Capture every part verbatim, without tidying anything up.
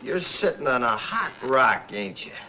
You're sitting on a hot rock, ain't you?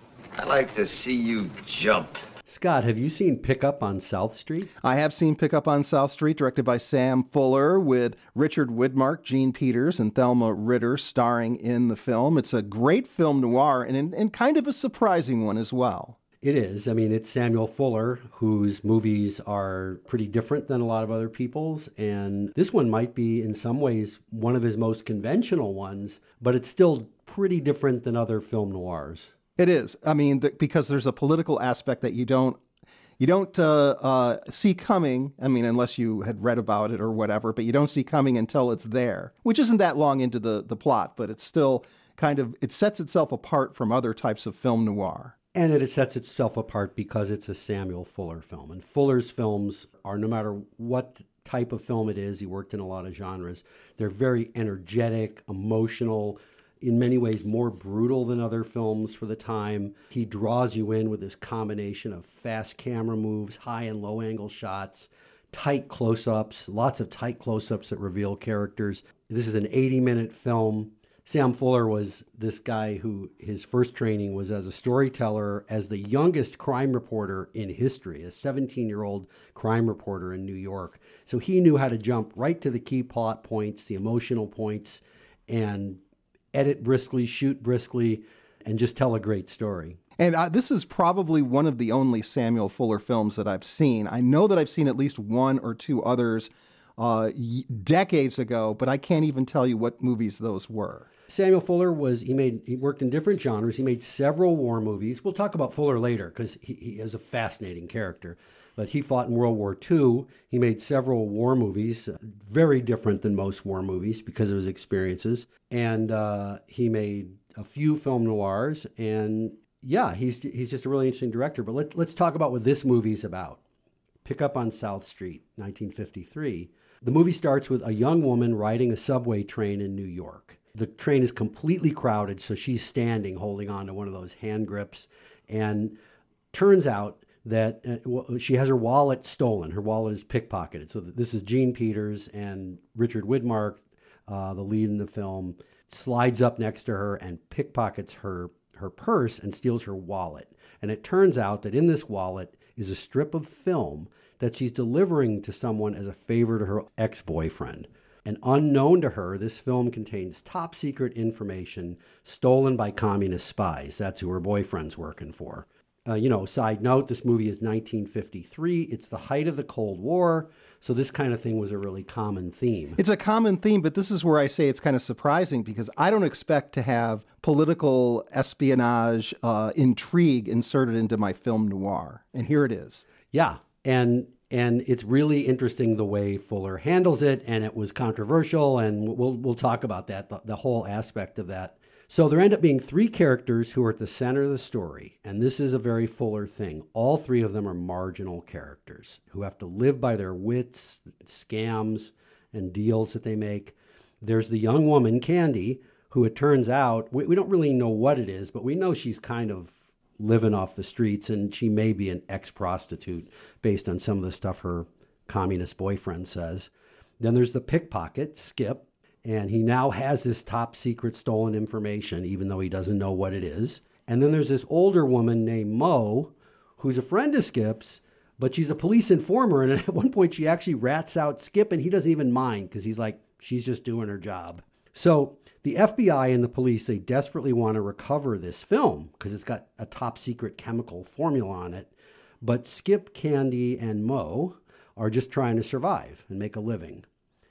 I like to see you jump. Scott, have you seen Pickup on South Street? I have seen Pickup on South Street, directed by Sam Fuller, with Richard Widmark, Gene Peters, and Thelma Ritter starring in the film. It's a great film noir and, and kind of a surprising one as well. It is. I mean, it's Samuel Fuller, whose movies are pretty different than a lot of other people's. And this one might be, in some ways, one of his most conventional ones, but it's still pretty different than other film noirs. It is. I mean, the, because there's a political aspect that you don't you don't uh, uh, see coming. I mean, unless you had read about it or whatever, but you don't see coming until it's there, which isn't that long into the, the plot, but it's still kind of, it sets itself apart from other types of film noir. And it sets itself apart because it's a Samuel Fuller film. And Fuller's films are, no matter what type of film it is, he worked in a lot of genres, they're very energetic, emotional, in many ways more brutal than other films for the time. He draws you in with this combination of fast camera moves, high and low angle shots, tight close-ups, lots of tight close-ups that reveal characters. This is an eighty minute film. Sam Fuller was this guy who his first training was as a storyteller, as the youngest crime reporter in history, a seventeen-year-old crime reporter in New York. So he knew how to jump right to the key plot points, the emotional points, and edit briskly, shoot briskly, and just tell a great story. And uh, this is probably one of the only Samuel Fuller films that I've seen. I know that I've seen at least one or two others uh, y- decades ago, but I can't even tell you what movies those were. Samuel Fuller was, he made, he worked in different genres. He made several war movies. We'll talk about Fuller later because he, he is a fascinating character. But he fought in World War Two. He made several war movies, uh, very different than most war movies because of his experiences. And uh, he made a few film noirs. And yeah, he's he's just a really interesting director. But let, let's talk about what this movie's about. Pickup on South Street, nineteen fifty-three. The movie starts with a young woman riding a subway train in New York. The train is completely crowded, so she's standing, holding on to one of those hand grips. And turns out that uh, she has her wallet stolen. Her wallet is pickpocketed. So this is Gene Peters and Richard Widmark, uh, the lead in the film, slides up next to her and pickpockets her, her purse and steals her wallet. And it turns out that in this wallet is a strip of film that she's delivering to someone as a favor to her ex-boyfriend. And unknown to her, this film contains top secret information stolen by communist spies. That's who her boyfriend's working for. Uh, you know, side note, this movie is nineteen fifty-three. It's the height of the Cold War. So this kind of thing was a really common theme. It's a common theme, but this is where I say it's kind of surprising because I don't expect to have political espionage uh, intrigue inserted into my film noir. And here it is. Yeah. And and it's really interesting the way Fuller handles it. And it was controversial. And we'll we'll talk about that, the, the whole aspect of that. So there end up being three characters who are at the center of the story, and this is a very Fuller thing. All three of them are marginal characters who have to live by their wits, scams, and deals that they make. There's the young woman, Candy, who it turns out, we, we don't really know what it is, but we know she's kind of living off the streets, and she may be an ex-prostitute based on some of the stuff her communist boyfriend says. Then there's the pickpocket, Skip, and he now has this top secret stolen information, even though he doesn't know what it is. And then there's this older woman named Mo, who's a friend of Skip's, but she's a police informer. And at one point, she actually rats out Skip, and he doesn't even mind because he's like, she's just doing her job. So the F B I and the police, they desperately want to recover this film because it's got a top secret chemical formula on it. But Skip, Candy, and Mo are just trying to survive and make a living.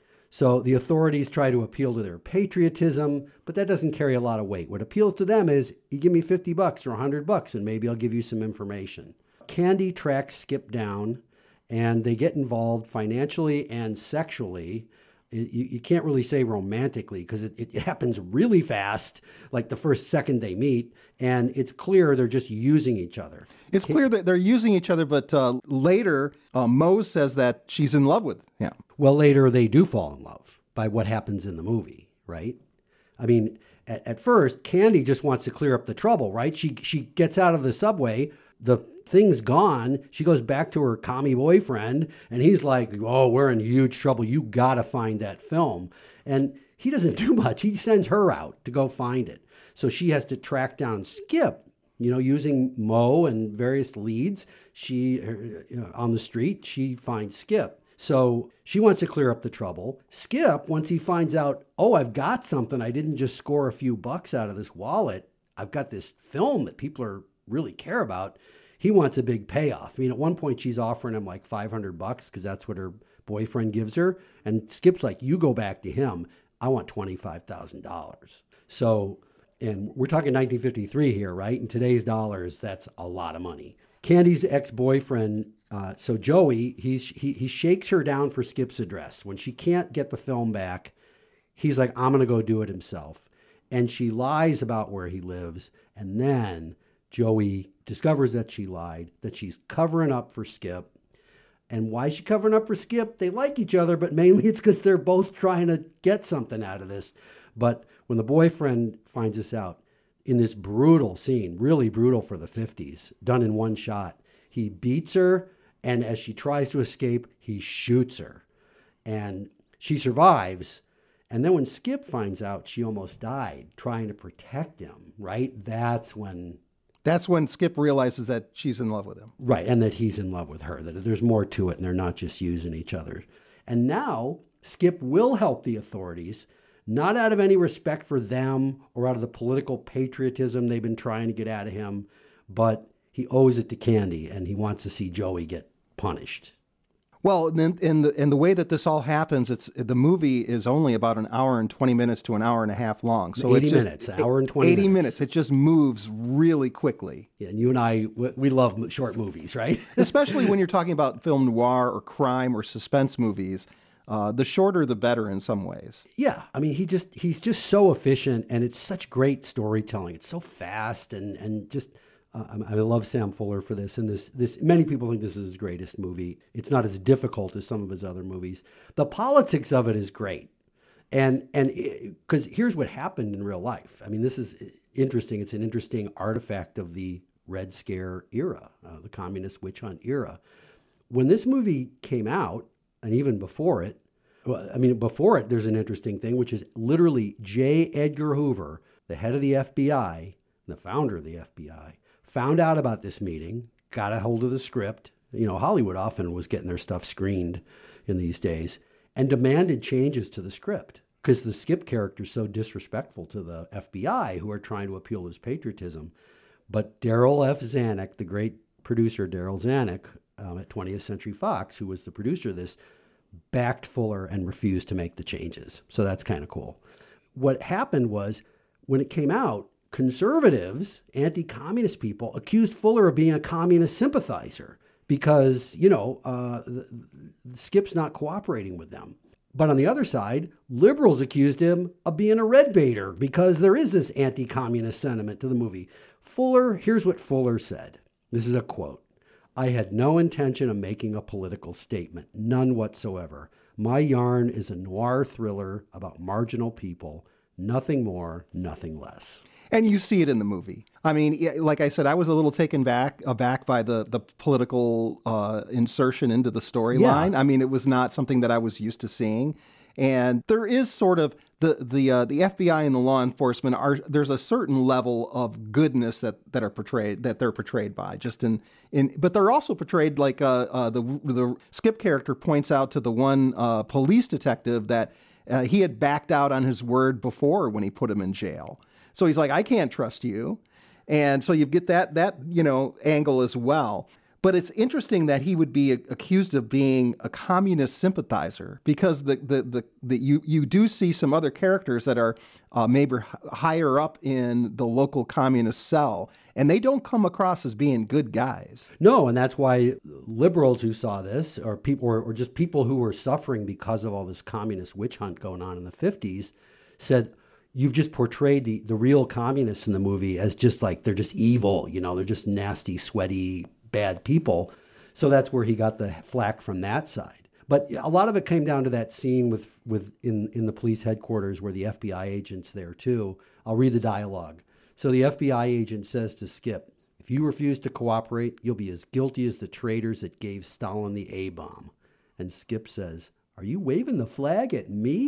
So the authorities try to appeal to their patriotism, but that doesn't carry a lot of weight. What appeals to them is, you give me fifty bucks or one hundred bucks and maybe I'll give you some information. Candy tracks Skip down and they get involved financially and sexually. You, you can't really say romantically because it, it happens really fast, like the first second they meet, and it's clear they're just using each other. It's Can- clear that they're using each other, but uh, later uh, Mo says that she's in love with him. Well, later they do fall in love by what happens in the movie, right? I mean, at, at first, Candy just wants to clear up the trouble, right? She she gets out of the subway, the thing's gone. She goes back to her commie boyfriend, and he's like, oh, we're in huge trouble. You got to find that film. And he doesn't do much. He sends her out to go find it. So she has to track down Skip, you know, using Mo and various leads. She, you know, on the street, she finds Skip. So she wants to clear up the trouble. Skip, once he finds out, oh, I've got something, I didn't just score a few bucks out of this wallet. I've got this film that people are really care about. He wants a big payoff. I mean, at one point she's offering him like five hundred bucks because that's what her boyfriend gives her. And Skip's like, you go back to him. I want twenty-five thousand dollars. So, and we're talking nineteen fifty-three here, right? In today's dollars, that's a lot of money. Candy's ex-boyfriend, uh, so Joey, he's, he, he shakes her down for Skip's address. When she can't get the film back, he's like, I'm going to go do it himself. And she lies about where he lives. And then Joey discovers that she lied, that she's covering up for Skip. And why is she covering up for Skip? They like each other, but mainly it's because they're both trying to get something out of this. But when the boyfriend finds this out, in this brutal scene, really brutal for the fifties, done in one shot, he beats her, and as she tries to escape, he shoots her. And she survives. And then when Skip finds out she almost died trying to protect him, right? That's when... That's when Skip realizes that she's in love with him. Right, and that he's in love with her, that there's more to it and they're not just using each other. And now Skip will help the authorities, not out of any respect for them or out of the political patriotism they've been trying to get out of him, but he owes it to Candy and he wants to see Joey get punished. Well, in, in the in the way that this all happens, it's the movie is only about an hour and twenty minutes to an hour and a half long. So eighty it's just, minutes, an hour and twenty eighty minutes. minutes. It just moves really quickly. Yeah, and you and I, we love short movies, right? Especially when you're talking about film noir or crime or suspense movies. Uh, the shorter, the better in some ways. Yeah, I mean, he just he's just so efficient, and it's such great storytelling. It's so fast, and and just. Uh, I love Sam Fuller for this, and this, this. Many people think this is his greatest movie. It's not as difficult as some of his other movies. The politics of it is great, and and because here's what happened in real life. I mean, this is interesting. It's an interesting artifact of the Red Scare era, uh, the communist witch hunt era. When this movie came out, and even before it, well, I mean, before it, there's an interesting thing, which is literally J. Edgar Hoover, the head of the F B I, the founder of the F B I. Found out about this meeting, got a hold of the script. You know, Hollywood often was getting their stuff screened in these days, and demanded changes to the script because the Skip character is so disrespectful to the F B I who are trying to appeal to his patriotism. But Darryl F. Zanuck, the great producer Darryl Zanuck um, at twentieth Century Fox, who was the producer of this, backed Fuller and refused to make the changes. So that's kind of cool. What happened was when it came out, conservatives, anti-communist people, accused Fuller of being a communist sympathizer because, you know, uh, the, the Skip's not cooperating with them. But on the other side, liberals accused him of being a red baiter because there is this anti-communist sentiment to the movie. Fuller, here's what Fuller said. This is a quote. "I had no intention of making a political statement, none whatsoever. My yarn is a noir thriller about marginal people, nothing more, nothing less." And you see it in the movie. I mean, like I said, I was a little taken back aback by the the political uh, insertion into the storyline. Yeah. I mean, it was not something that I was used to seeing. And there is sort of the the uh, the F B I and the law enforcement are there's a certain level of goodness that, that are portrayed that they're portrayed by just in in but they're also portrayed like uh, uh, the the Skip character points out to the one uh, police detective that uh, he had backed out on his word before when he put him in jail. So he's like, I can't trust you. And so you get that, that, you know, angle as well. But it's interesting that he would be accused of being a communist sympathizer because the, the, the, the you, you do see some other characters that are uh, maybe higher up in the local communist cell, and they don't come across as being good guys. No, and that's why liberals who saw this, or people, or, or just people who were suffering because of all this communist witch hunt going on in the fifties, said, you've just portrayed the, the real communists in the movie as just like, they're just evil, you know, they're just nasty, sweaty, bad people. So that's where he got the flack from that side. But a lot of it came down to that scene with, with in, in the police headquarters where the F B I agent's there too. I'll read the dialogue. So the F B I agent says to Skip, "If you refuse to cooperate, you'll be as guilty as the traitors that gave Stalin the A-bomb." And Skip says, "Are you waving the flag at me?"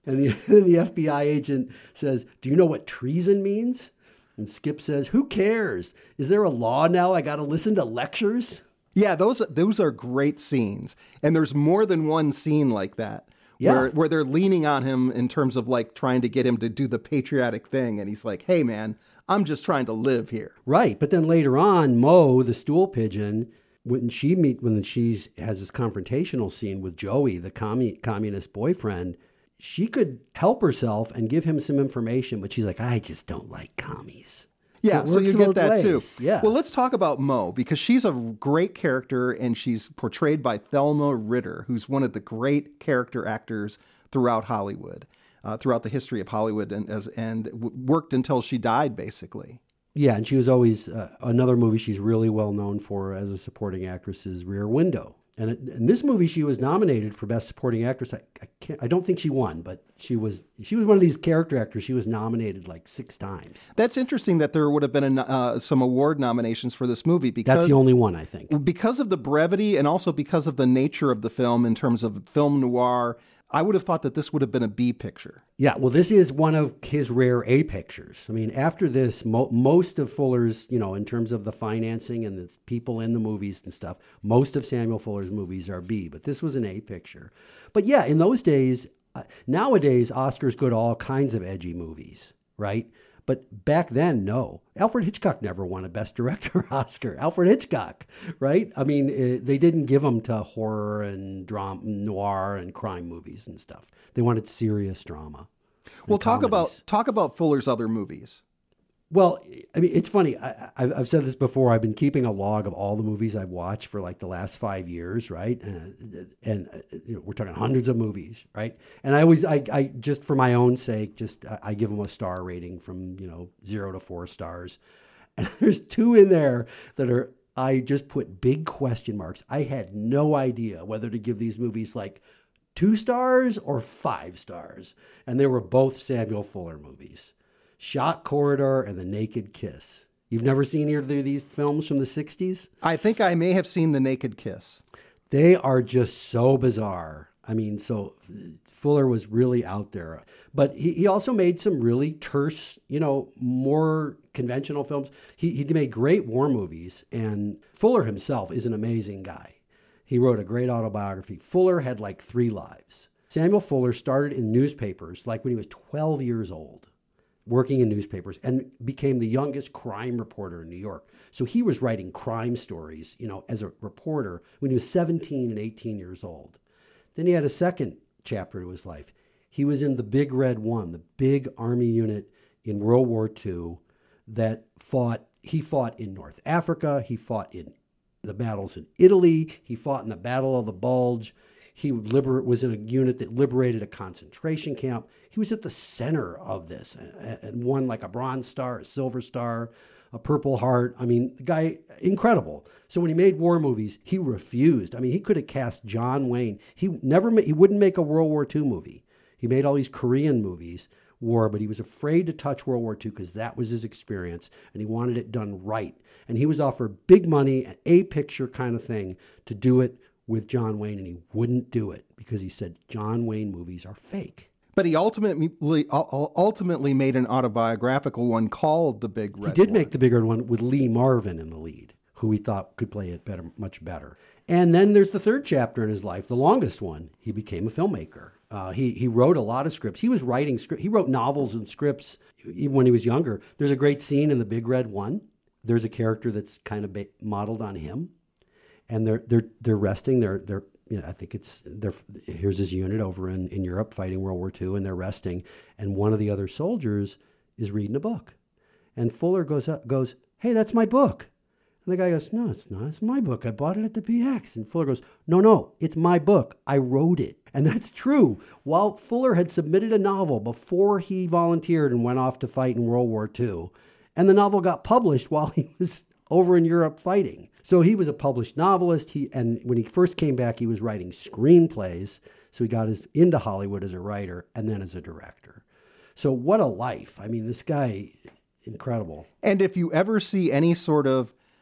And the, and the F B I agent says, do you know what treason means? And Skip says, who cares? Is there a law now? I got to listen to lectures? Yeah, those those are great scenes. And there's more than one scene like that. Yeah. Where, where they're leaning on him in terms of like trying to get him to do the patriotic thing. And he's like, hey, man, I'm just trying to live here. Right. But then later on, Mo, the stool pigeon, when she meet, when she has this confrontational scene with Joey, the commu- communist boyfriend, she could help herself and give him some information, but she's like, I just don't like commies. Yeah, so, so you get both that ways. too. Yeah. Well, let's talk about Mo, because she's a great character, and she's portrayed by Thelma Ritter, who's one of the great character actors throughout Hollywood, uh, throughout the history of Hollywood, and as and w- worked until she died, basically. Yeah, and she was always, uh, another movie she's really well known for as a supporting actress is Rear Window. And it, in this movie, she was nominated for Best Supporting Actress. I, I can't. I don't think she won, but she was. She was one of these character actors. She was nominated like six times. That's interesting that there would have been a, uh, some award nominations for this movie because That's the only one, I think. Because of the brevity and also because of the nature of the film in terms of film noir. I would have thought that this would have been a B picture. Yeah, well, this is one of his rare A pictures. I mean, after this, mo- most of Fuller's, you know, in terms of the financing and the people in the movies and stuff, most of Samuel Fuller's movies are B, but this was an A picture. But yeah, in those days, uh, nowadays, Oscars go to all kinds of edgy movies, right? But back then, no. Alfred Hitchcock never won a Best Director Oscar. Alfred Hitchcock, right? I mean, it, they didn't give them to horror and drama, noir and crime movies and stuff. They wanted serious drama. Well, talk comedies. about talk about Fuller's other movies. Well, I mean, it's funny. I, I've, I've said this before. I've been keeping a log of all the movies I've watched for like the last five years, right? And, and uh, you know, we're talking hundreds of movies, right? And I always, I, I just for my own sake, just I, I give them a star rating from you know zero to four stars. And there's two in there that are I just put big question marks. I had no idea whether to give these movies like two stars or five stars, and they were both Samuel Fuller movies. Shock Corridor and The Naked Kiss. You've never seen either of these films from the sixties? I think I may have seen The Naked Kiss. They are just so bizarre. I mean, so Fuller was really out there. But he, he also made some really terse, you know, more conventional films. He, he made great war movies, and Fuller himself is an amazing guy. He wrote a great autobiography. Fuller had like three lives. Samuel Fuller started in newspapers like when he was twelve years old, working in newspapers, and became the youngest crime reporter in New York. So he was writing crime stories, you know, as a reporter when he was seventeen and eighteen years old. Then he had a second chapter to his life. He was in the Big Red One, the big army unit in World War Two that fought, he fought in North Africa, he fought in the battles in Italy, he fought in the Battle of the Bulge. He liber- was in a unit that liberated a concentration camp. He was at the center of this and, and won like a Bronze Star, a Silver Star, a Purple Heart. I mean, the guy, incredible. So when he made war movies, he refused. I mean, he could have cast John Wayne. He never, ma- he wouldn't make a World War Two movie. He made all these Korean movies, war, but he was afraid to touch World War Two because that was his experience, and he wanted it done right. And he was offered big money, an A-picture kind of thing, to do it with John Wayne, and he wouldn't do it because he said John Wayne movies are fake. But he ultimately ultimately made an autobiographical one called The Big Red One. He did make the bigger one with Lee Marvin in the lead, who he thought could play it better, much better. And then there's the third chapter in his life, the longest one. He became a filmmaker. Uh, he he wrote a lot of scripts. He was writing scripts. He wrote novels and scripts even when he was younger. There's a great scene in The Big Red One. There's a character that's kind of ba- modeled on him. And they're they're they're resting. They're they're you know, I think it's they're here's his unit over in, in Europe fighting World War Two, and they're resting. And one of the other soldiers is reading a book, and Fuller goes up goes, "Hey, that's my book." And the guy goes, "No, it's not. It's my book. I bought it at the P X." And Fuller goes, "No, no, it's my book. I wrote it." And that's true. While Fuller had submitted a novel before he volunteered and went off to fight in World War Two, and the novel got published while he was over in Europe fighting. So he was a published novelist. He and when he first came back, he was writing screenplays. So he got his, into Hollywood as a writer and then as a director. So what a life. I mean, this guy, incredible. And if you ever see any sort of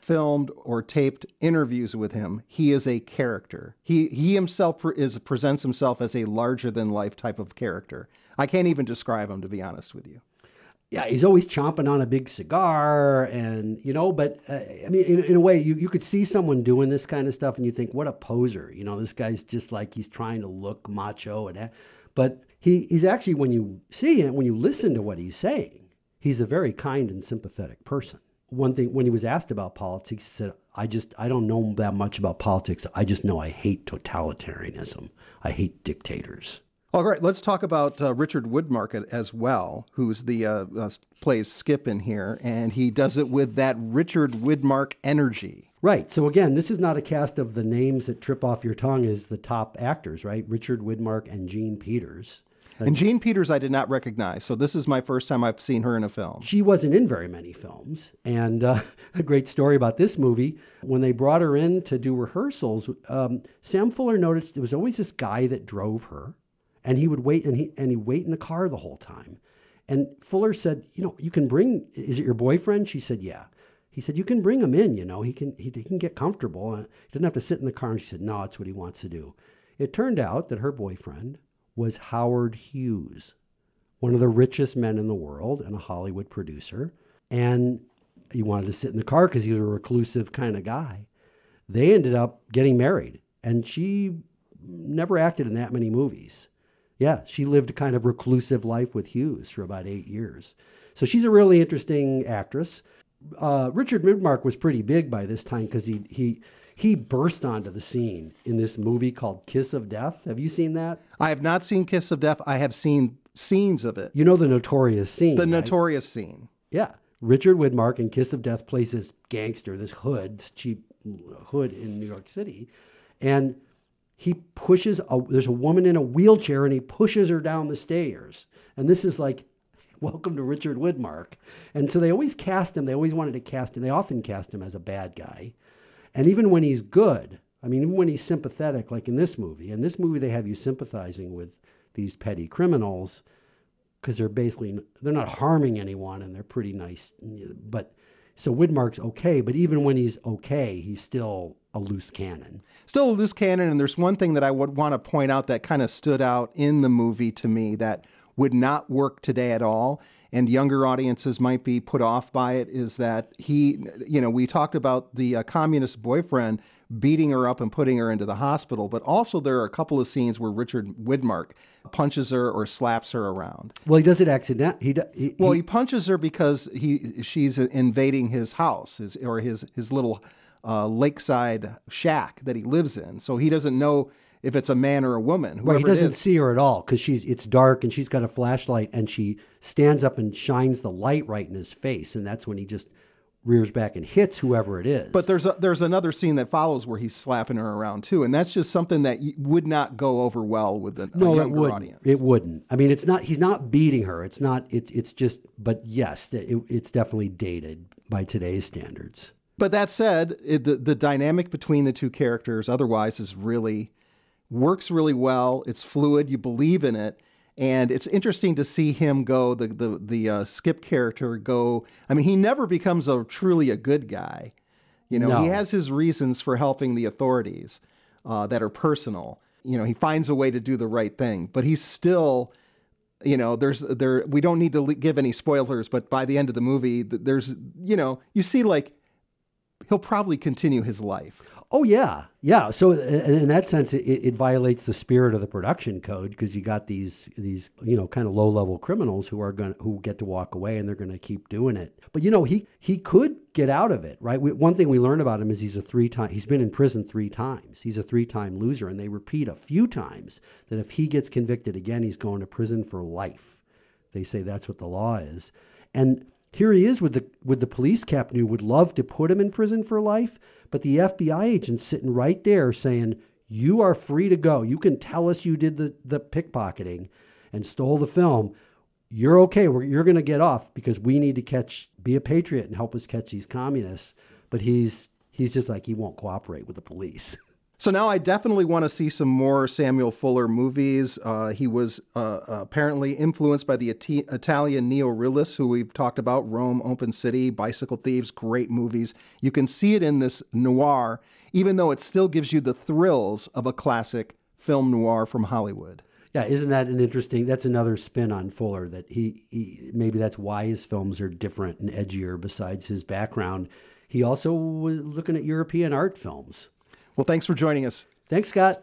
filmed or taped interviews with him, he is a character. He he himself is presents himself as a larger-than-life type of character. I can't even describe him, to be honest with you. Yeah, he's always chomping on a big cigar, and, you know, but, uh, I mean, in, in a way, you, you could see someone doing this kind of stuff, and you think, what a poser. You know, this guy's just like he's trying to look macho. and But he, he's actually, when you see it, when you listen to what he's saying, he's a very kind and sympathetic person. One thing, when he was asked about politics, he said, I just, I don't know that much about politics. I just know I hate totalitarianism. I hate dictators. All right, let's talk about uh, Richard Widmark as well, who's the uh, uh, plays Skip in here, and he does it with that Richard Widmark energy. Right. So again, this is not a cast of the names that trip off your tongue as the top actors, right? Richard Widmark and Jean Peters. And Jean Peters I did not recognize, so this is my first time I've seen her in a film. She wasn't in very many films. And uh, a great story about this movie, when they brought her in to do rehearsals, um, Sam Fuller noticed there was always this guy that drove her, and he would wait, and he and he'd wait in the car the whole time. And Fuller said, you know, you can bring, is it your boyfriend? She said, yeah. He said, you can bring him in, you know, he can he, he can get comfortable. He doesn't have to sit in the car. And she said, no, it's what he wants to do. It turned out that her boyfriend was Howard Hughes, one of the richest men in the world and a Hollywood producer. And he wanted to sit in the car because he was a reclusive kind of guy. They ended up getting married, and she never acted in that many movies. Yeah, she lived a kind of reclusive life with Hughes for about eight years. So she's a really interesting actress. Uh, Richard Widmark was pretty big by this time because he he he burst onto the scene in this movie called Kiss of Death. Have you seen that? I have not seen Kiss of Death. I have seen scenes of it. You know the notorious scene. The right? notorious scene. Yeah. Richard Widmark in Kiss of Death plays this gangster, this hood, this cheap hood in New York City. And he pushes, a, there's a woman in a wheelchair, and he pushes her down the stairs. And this is like, welcome to Richard Widmark. And so they always cast him, they always wanted to cast him, they often cast him as a bad guy. And even when he's good, I mean, even when he's sympathetic, like in this movie, in this movie they have you sympathizing with these petty criminals because they're basically, they're not harming anyone and they're pretty nice. But so Widmark's okay, but even when he's okay, he's still a loose cannon. Still a loose cannon, and there's one thing that I would want to point out that kind of stood out in the movie to me that would not work today at all, and younger audiences might be put off by it, is that he, you know, we talked about the uh, communist boyfriend beating her up and putting her into the hospital, but also there are a couple of scenes where Richard Widmark punches her or slaps her around. Well, he does it accidentally. He, he, well, he punches her because he she's invading his house, his, or his, his little uh, lakeside shack that he lives in, so he doesn't know if it's a man or a woman. Right, he doesn't it is. see her at all because she's it's dark and she's got a flashlight, and she stands up and shines the light right in his face, and that's when he just rears back and hits whoever it is. But there's a, there's another scene that follows where he's slapping her around too, and that's just something that would not go over well with a, no, a it younger wouldn't. audience. It wouldn't. I mean, it's not. He's not beating her. It's not. It's it's just. But yes, it, it's definitely dated by today's standards. But that said, it, the the dynamic between the two characters otherwise is really works really well. It's fluid. You believe in it. And it's interesting to see him go, the the the uh, Skip character go. I mean, he never becomes a truly a good guy. You know, No. he has his reasons for helping the authorities uh, that are personal. You know, he finds a way to do the right thing, but he's still, you know, there's there. We don't need to le- give any spoilers, but by the end of the movie, th- there's, you know, you see like he'll probably continue his life. Oh yeah, yeah. So in in that sense, it, it violates the spirit of the production code because you got these these you know kind of low level criminals who are going who get to walk away and they're going to keep doing it. But you know he he could get out of it, right? We, one thing we learned about him is he's a three time he's been in prison three times. He's a three time loser, and they repeat a few times that if he gets convicted again, he's going to prison for life. They say that's what the law is, and here he is with the with the police captain who would love to put him in prison for life. But the F B I agent's sitting right there saying, you are free to go. You can tell us you did the, the pickpocketing and stole the film. You're okay. We're, you're going to get off because we need to catch, be a patriot and help us catch these communists. But he's he's just like, he won't cooperate with the police. So now I definitely want to see some more Samuel Fuller movies. Uh, he was uh, apparently influenced by the It- Italian neorealists who we've talked about, Rome, Open City, Bicycle Thieves, great movies. You can see it in this noir, even though it still gives you the thrills of a classic film noir from Hollywood. Yeah, isn't that an interesting, that's another spin on Fuller, that he, he maybe that's why his films are different and edgier besides his background. He also was looking at European art films. Well, thanks for joining us. Thanks, Scott.